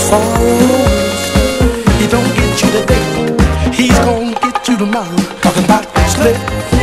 sorrows. He don't get you today, he's gonna get you tomorrow. Talking about Slick.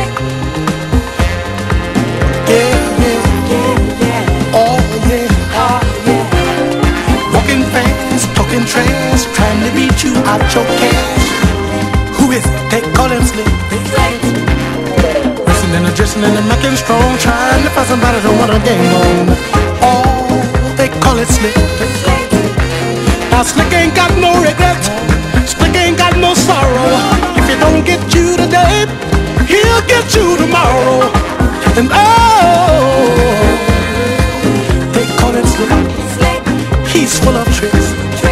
Yeah, yeah, yeah, yeah. Oh yeah, oh yeah. Walking fast, talking trash, trying to beat you out your cash. Who is it? They call him Slick. Dressing and dressing and making strong, trying to find somebody to want a game on. Oh, they call it Slick. Now Slick ain't got no regrets, Slick ain't got no sorrow. If he don't get you today, he'll get you tomorrow. And oh, they call him Slick. He's full of tricks.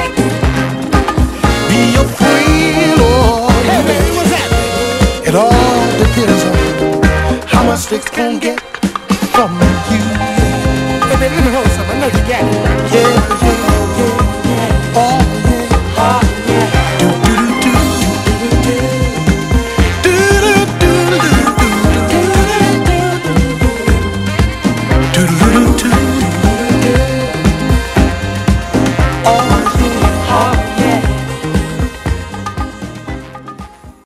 Be your friend or hey, baby, what's happening? It all depends on how much Slick's gonna get from you. Hey, baby, let me hold something. I know you got it.